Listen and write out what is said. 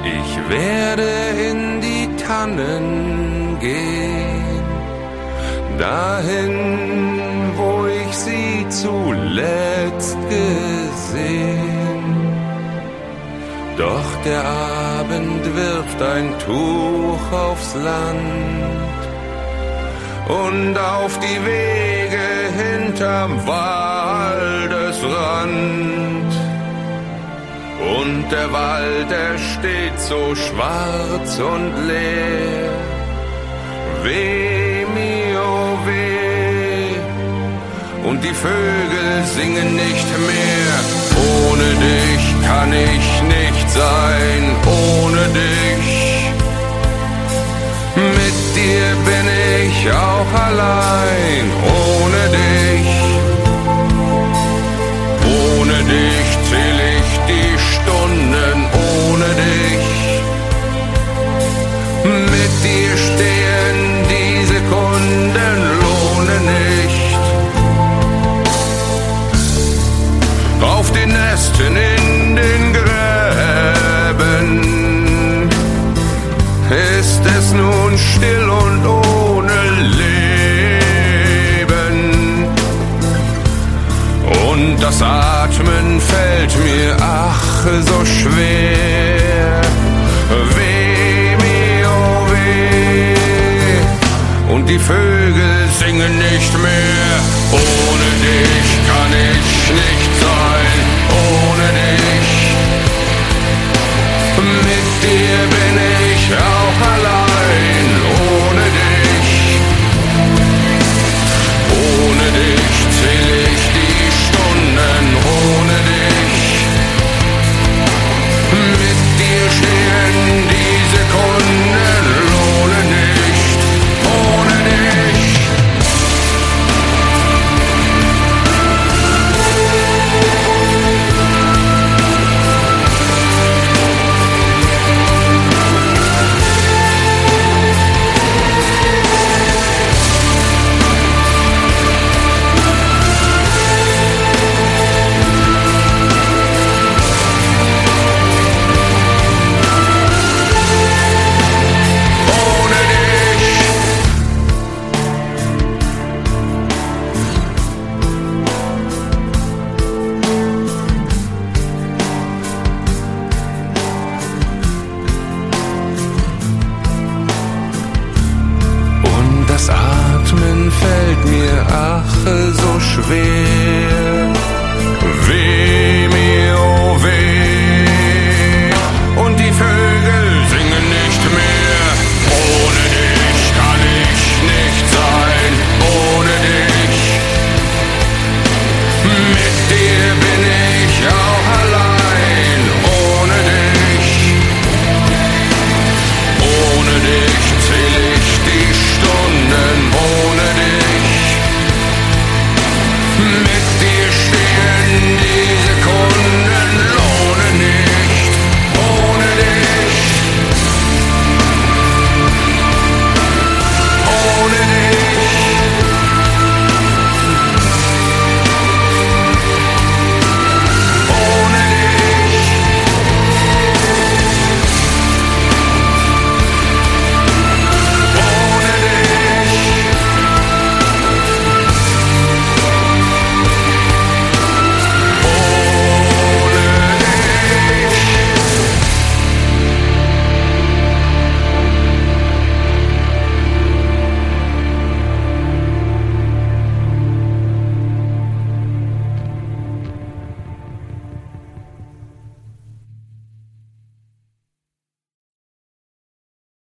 Ich werde in die Tannen gehen, dahin, wo ich sie zuletzt gesehen. Doch der Abend wirft ein Tuch aufs Land und auf die Wege hinterm Waldesrand. Und der Wald, er steht so schwarz und leer. Weh mir, oh weh. Und die Vögel singen nicht mehr. Ohne dich kann ich nicht sein, ohne dich. Mit dir bin ich auch allein, ohne dich. Ohne dich zähl ich die Stunden, ohne dich. Mit dir stehen die Sekunden, lohne nicht. Auf den Ästen in den Gräben ist es nun still und ohne Leben. Und das Atmen fällt mir ach so schwer. Weh mir, oh weh. Und die Vögel singen nicht mehr. Ohne dich kann ich nicht sein, ohne dich. Mit dir bin ich auch allein, ohne dich. Ohne dich zähl ich die Stunden, ohne dich. Mit dir stehen die Sekunden, lohne nicht, ohne dich. Das Atmen fällt mir ach so schwer.